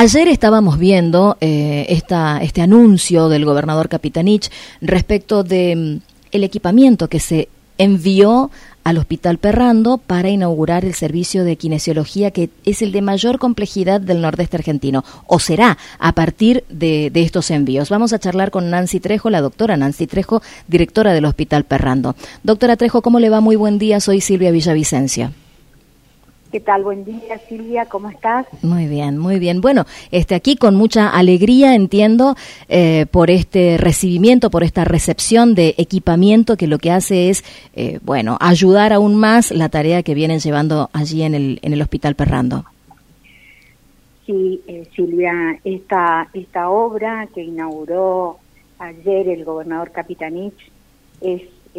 Ayer estábamos viendo este anuncio del gobernador Capitanich respecto de el equipamiento que se envió al Hospital Perrando para inaugurar el servicio de kinesiología, que es el de mayor complejidad del nordeste argentino, o será a partir de estos envíos. Vamos a charlar con Nancy Trejo, la doctora Nancy Trejo, directora del Hospital Perrando. Doctora Trejo, ¿cómo le va? Muy buen día, soy Silvia Villavicencio. ¿Qué tal? Buen día, Silvia, ¿cómo estás? Muy bien, muy bien. Bueno, aquí con mucha alegría, entiendo, por este recibimiento, por esta recepción de equipamiento que lo que hace es, ayudar aún más la tarea que vienen llevando allí en el Hospital Perrando. Sí, Silvia, esta obra que inauguró ayer el gobernador Capitanich es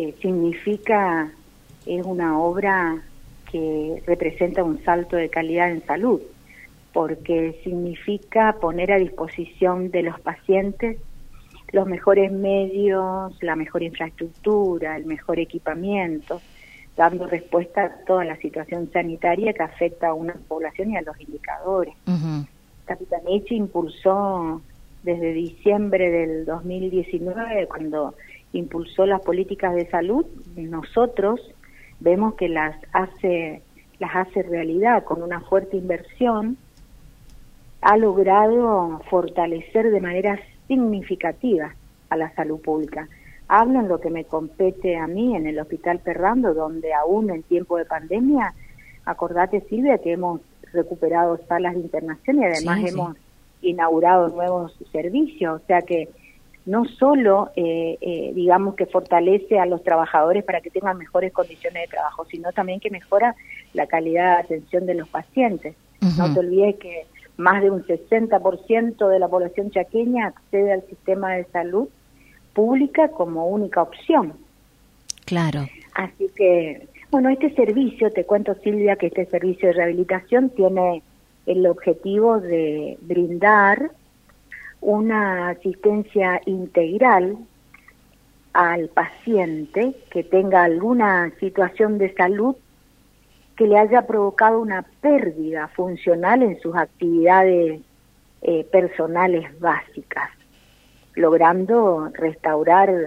una obra que representa un salto de calidad en salud, porque significa poner a disposición de los pacientes los mejores medios, la mejor infraestructura, el mejor equipamiento, dando respuesta a toda la situación sanitaria que afecta a una población y a los indicadores. Uh-huh. Capitanich impulsó desde diciembre del 2019, cuando impulsó las políticas de salud, nosotros vemos que las hace realidad con una fuerte inversión, ha logrado fortalecer de manera significativa a la salud pública. Hablo en lo que me compete a mí en el Hospital Perrando, donde aún en tiempo de pandemia, acordate, Silvia, que hemos recuperado salas de internación y además hemos inaugurado nuevos servicios, o sea que no solo, digamos, que fortalece a los trabajadores para que tengan mejores condiciones de trabajo, sino también que mejora la calidad de atención de los pacientes. Uh-huh. No te olvides que más de un 60% de la población chaqueña accede al sistema de salud pública como única opción. Claro. Así que, bueno, este servicio, te cuento, Silvia, que este servicio de rehabilitación tiene el objetivo de brindar una asistencia integral al paciente que tenga alguna situación de salud que le haya provocado una pérdida funcional en sus actividades personales básicas, logrando restaurar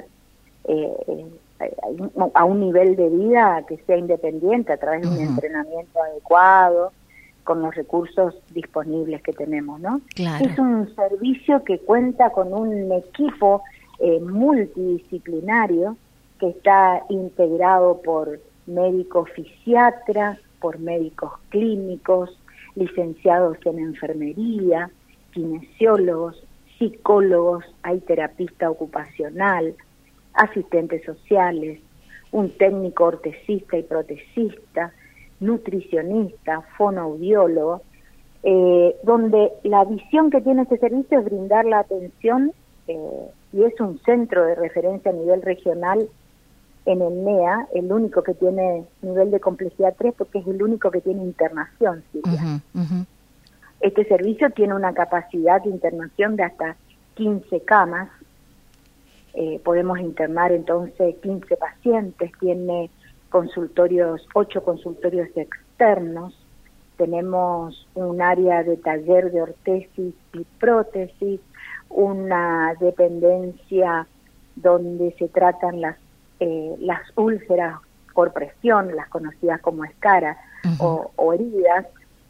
a un nivel de vida que sea independiente a través de un entrenamiento adecuado, con los recursos disponibles que tenemos, ¿no? Claro. Es un servicio que cuenta con un equipo multidisciplinario que está integrado por médicos fisiatras, por médicos clínicos, licenciados en enfermería, kinesiólogos, psicólogos, hay terapista ocupacional, asistentes sociales, un técnico ortesista y protesista, nutricionista, fonoaudiólogo, donde la visión que tiene este servicio es brindar la atención y es un centro de referencia a nivel regional en el NEA, el único que tiene nivel de complejidad 3 porque es el único que tiene internación, Silvia. Uh-huh, uh-huh. Este servicio tiene una capacidad de internación de hasta 15 camas, podemos internar entonces 15 pacientes, tiene 8 consultorios externos, tenemos un área de taller de ortesis y prótesis, una dependencia donde se tratan las úlceras por presión, las conocidas como escaras o heridas,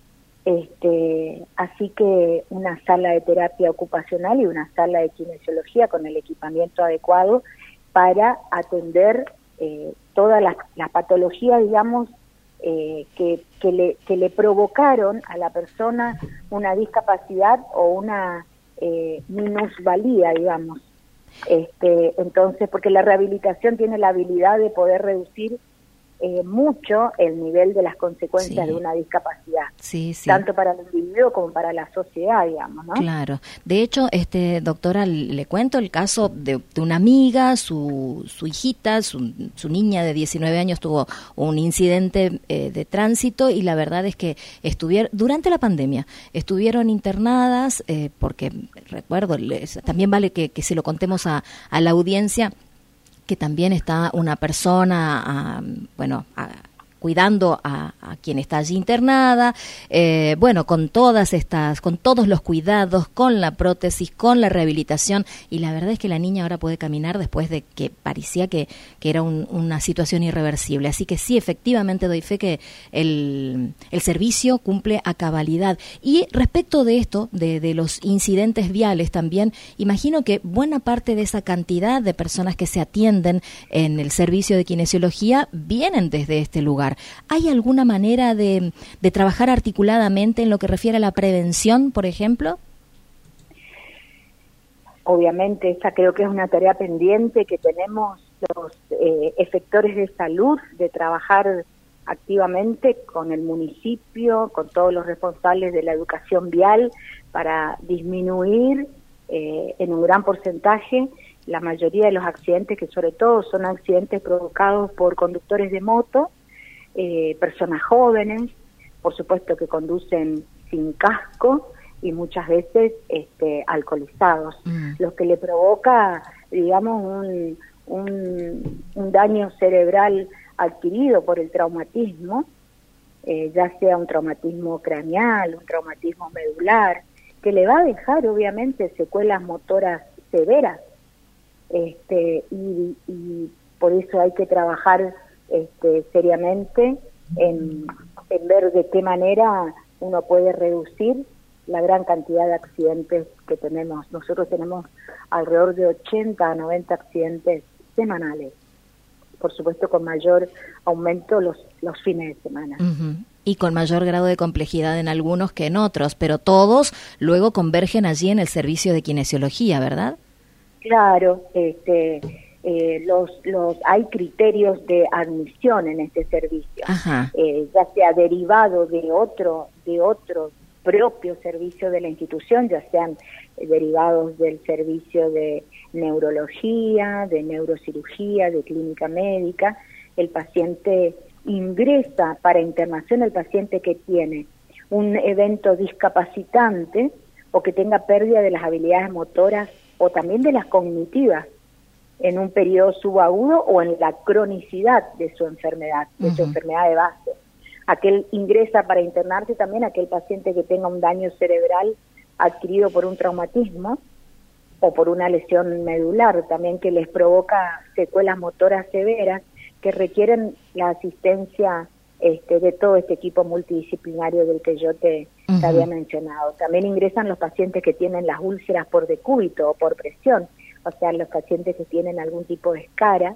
así que una sala de terapia ocupacional y una sala de kinesiología con el equipamiento adecuado para atender todas las patologías, digamos, que le provocaron a la persona una discapacidad o una minusvalía, digamos. Entonces, porque la rehabilitación tiene la habilidad de poder reducir mucho el nivel de las consecuencias de una discapacidad, tanto para el individuo como para la sociedad, digamos, ¿no? Claro. De hecho, doctora, le cuento el caso de una amiga, su hijita, su niña de 19 años tuvo un incidente de tránsito y la verdad es que durante la pandemia estuvieron internadas porque, recuerdo, también vale que se lo contemos a la audiencia, que también está una persona, cuidando a quien está allí internada, bueno, con todos los cuidados, con la prótesis, con la rehabilitación, y la verdad es que la niña ahora puede caminar después de que parecía que era una situación irreversible. Así que sí, efectivamente doy fe que el servicio cumple a cabalidad. Y respecto de esto, de los incidentes viales también, imagino que buena parte de esa cantidad de personas que se atienden en el servicio de kinesiología vienen desde este lugar. ¿Hay alguna manera de trabajar articuladamente en lo que refiere a la prevención, por ejemplo? Obviamente, esa creo que es una tarea pendiente que tenemos los efectores de salud, de trabajar activamente con el municipio, con todos los responsables de la educación vial, para disminuir en un gran porcentaje la mayoría de los accidentes, que sobre todo son accidentes provocados por conductores de moto, personas jóvenes, por supuesto que conducen sin casco y muchas veces alcoholizados, lo que le provoca, digamos, un daño cerebral adquirido por el traumatismo, ya sea un traumatismo craneal, un traumatismo medular, que le va a dejar obviamente secuelas motoras severas, y por eso hay que trabajar seriamente en ver de qué manera uno puede reducir la gran cantidad de accidentes que tenemos. Nosotros tenemos alrededor de 80 a 90 accidentes semanales, por supuesto con mayor aumento los fines de semana. Uh-huh. Y con mayor grado de complejidad en algunos que en otros, pero todos luego convergen allí en el servicio de kinesiología, ¿verdad? Claro, hay criterios de admisión en este servicio, ya sea derivado de otro propio servicio de la institución, ya sean derivados del servicio de neurología, de neurocirugía, de clínica médica. El paciente ingresa para internación, el paciente que tiene un evento discapacitante o que tenga pérdida de las habilidades motoras o también de las cognitivas en un periodo subagudo o en la cronicidad de su enfermedad, de su enfermedad de base. Aquel ingresa para internarse también aquel paciente que tenga un daño cerebral adquirido por un traumatismo o por una lesión medular, también que les provoca secuelas motoras severas que requieren la asistencia de todo este equipo multidisciplinario del que yo te había mencionado. También ingresan los pacientes que tienen las úlceras por decúbito o por presión, o sea, los pacientes que tienen algún tipo de escara.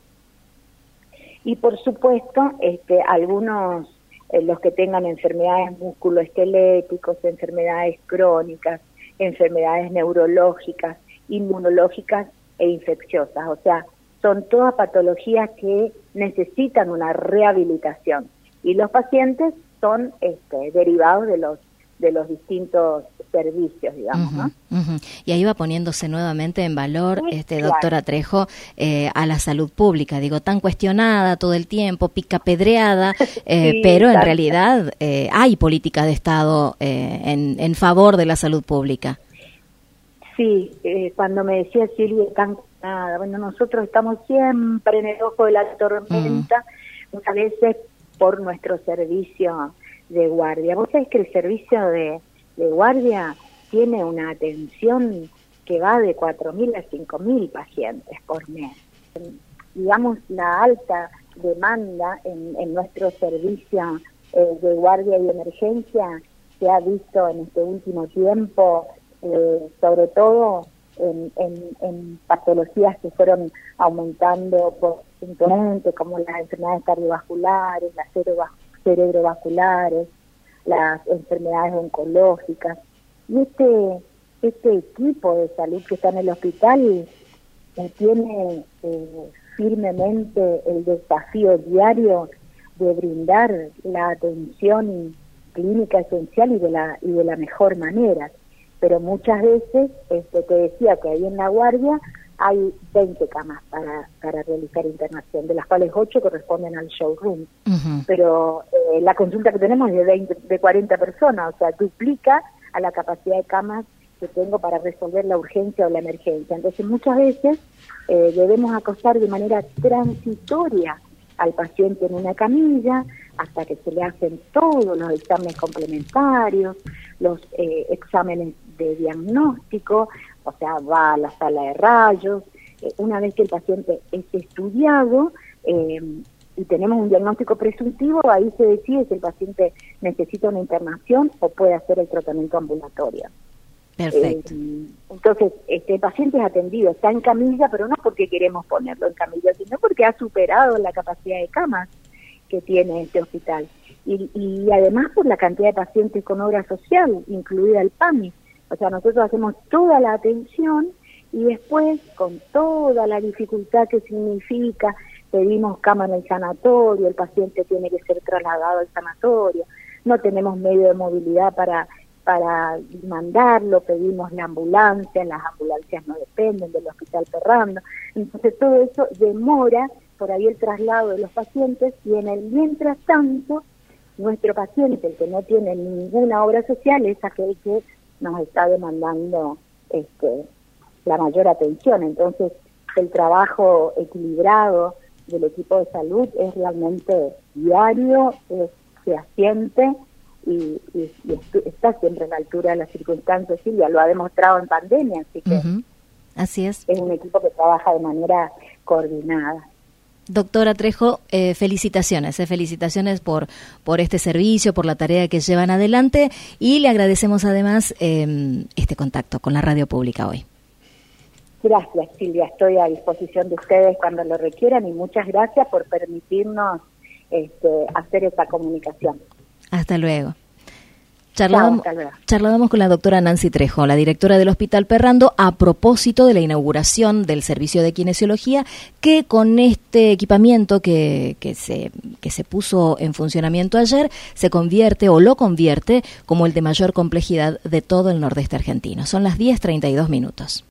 Y por supuesto, algunos, los que tengan enfermedades musculoesqueléticas, enfermedades crónicas, enfermedades neurológicas, inmunológicas e infecciosas. O sea, son todas patologías que necesitan una rehabilitación. Y los pacientes son derivados de los distintos servicios, digamos, ¿no? Y ahí va poniéndose nuevamente en valor, doctora Trejo, a la salud pública, digo, tan cuestionada todo el tiempo, picapedreada, pero en realidad hay políticas de Estado en favor de la salud pública. Sí, cuando me decía Silvia, tan cuestionada, bueno, nosotros estamos siempre en el ojo de la tormenta, muchas veces por nuestro servicio de guardia. Vos sabés que el servicio de guardia tiene una atención que va de 4.000 a 5.000 pacientes por mes. Digamos, la alta demanda en nuestro servicio de guardia y emergencia se ha visto en este último tiempo, sobre todo en patologías que fueron aumentando porcentualmente, como las enfermedades cardiovasculares, las cerebrovasculares, las enfermedades oncológicas. Y este equipo de salud que está en el hospital tiene firmemente el desafío diario de brindar la atención clínica esencial y de la mejor manera. Pero muchas veces, te decía que ahí en la guardia hay 20 camas para realizar internación, de las cuales 8 corresponden al showroom. Pero la consulta que tenemos es de 40 personas, o sea, duplica a la capacidad de camas que tengo para resolver la urgencia o la emergencia. Entonces, muchas veces debemos acostar de manera transitoria al paciente en una camilla, hasta que se le hacen todos los exámenes complementarios, los exámenes de diagnóstico, o sea, va a la sala de rayos. Una vez que el paciente es estudiado y tenemos un diagnóstico presuntivo, ahí se decide si el paciente necesita una internación o puede hacer el tratamiento ambulatorio. Perfecto. Entonces, el paciente es atendido, está en camilla, pero no porque queremos ponerlo en camilla, sino porque ha superado la capacidad de camas que tiene este hospital. Y además por la cantidad de pacientes con obra social, incluida el PAMI. O sea, nosotros hacemos toda la atención y después, con toda la dificultad que significa, pedimos cama en el sanatorio, el paciente tiene que ser trasladado al sanatorio, no tenemos medio de movilidad para mandarlo, pedimos la ambulancia, las ambulancias no dependen del Hospital Ferrando, entonces todo eso demora por ahí el traslado de los pacientes, y en el mientras tanto, nuestro paciente, el que no tiene ninguna obra social, es aquel que nos está demandando la mayor atención. Entonces, el trabajo equilibrado del equipo de salud es realmente diario, es fehaciente y está siempre a la altura de las circunstancias. Silvia lo ha demostrado en pandemia, así que así es un equipo que trabaja de manera coordinada. Doctora Trejo, felicitaciones por este servicio, por la tarea que llevan adelante, y le agradecemos además este contacto con la radio pública hoy. Gracias, Silvia, estoy a disposición de ustedes cuando lo requieran, y muchas gracias por permitirnos hacer esta comunicación. Hasta luego. Charlábamos con la doctora Nancy Trejo, la directora del Hospital Ferrando, a propósito de la inauguración del servicio de kinesiología, que con este equipamiento que se puso en funcionamiento ayer, se convierte o lo convierte como el de mayor complejidad de todo el nordeste argentino. Son las 10:32 minutos.